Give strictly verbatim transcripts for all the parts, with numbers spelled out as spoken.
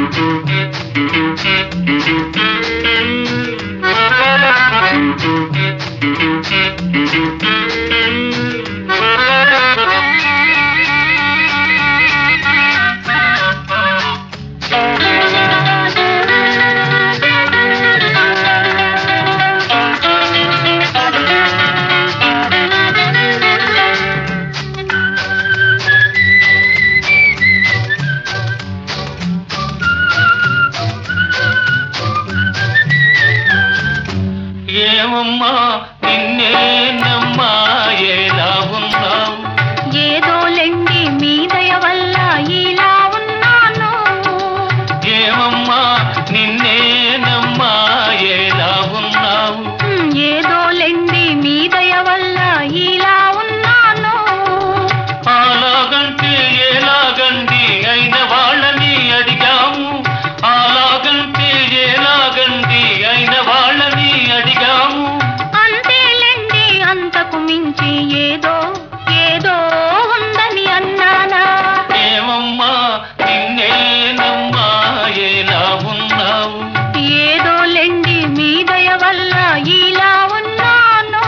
ఏమమ్మా నిన్నేనమ్మా ఎలా ఉన్నావు? ఏదో లెండి మీ దయ వల్ల ఇలా ఉన్నాను. ఏమమ్మా నిన్నేనమ్మా ఎలా ఉన్నావు? ఏదో లెండి మీ దయ వల్ల ఇలా ఉన్నాను. అలాగంటే ఎలాగండి అయిన వాళ్ళని అడిగాము. అలాగంటే ఎలాగండి అయిన వాళ్ళని అడిగాము. అంతేలెండి అంతకు మించి ఏదో ఏదో ఉందని అన్నానా? ఏమమ్మా నిన్నేనమ్మా ఎలా ఉన్నావు? ఏదో లెండి మీ దయ వల్ల ఇలా ఉన్నాను.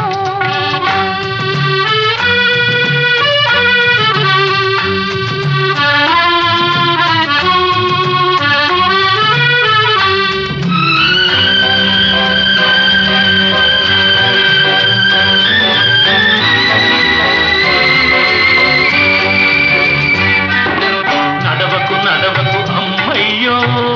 నడవకు నడవకు అమ్మయ్యో,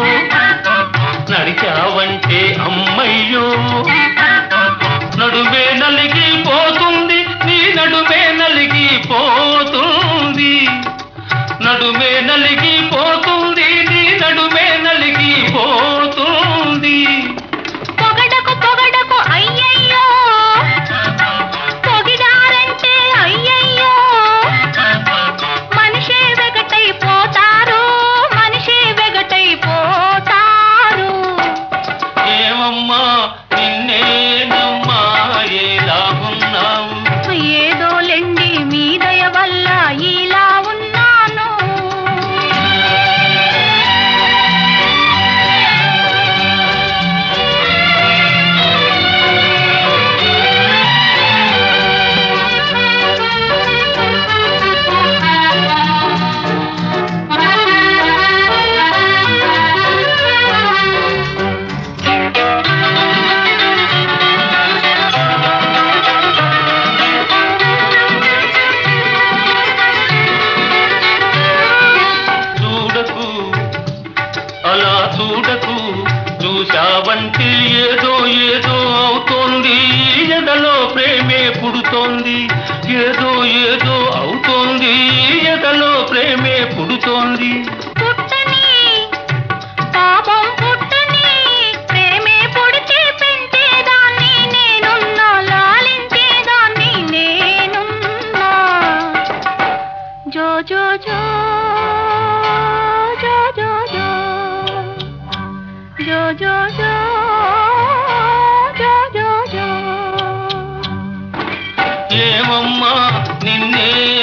నడిచావంటే అమ్మయ్యో, నడుమే నలిగి పోతుంది నీ నడుమే నలిగి పోతుంది. నడుమే నలిగి పోతుంది నీ నడుమే నలిగి పోతుంది. పొగడకు పొగడకు అయ్యయ్యో, పొగిడారంటే అయ్యయ్యో, మనిషే వెగటైపోతారు, మనిషే వెగటైపోతారు. ఏమమ్మా నిన్నేనమ్మా ఎలా ఉన్నావు? ఏదో లెండి మీ దయ వల్ల ఇలా ఉన్నాను. చూడకు అలా చూడకు, చూశావంటే ఏదో ఏదో అవుతోంది. ఎదలో ప్రేమే పుడుతోంది, ఏదో ఏదో అవుతోంది. ఎదలో ప్రేమే పుడుతోంది. పుట్టని పాపం పుట్టని ప్రేమే పుడితే పెంచేదాన్ని నేనున్నా, లాలించేదాన్ని నేనున్నా. జో జో జో జో జో జో జో జో జో జో జో జో. ఏమమ్మా నిన్నే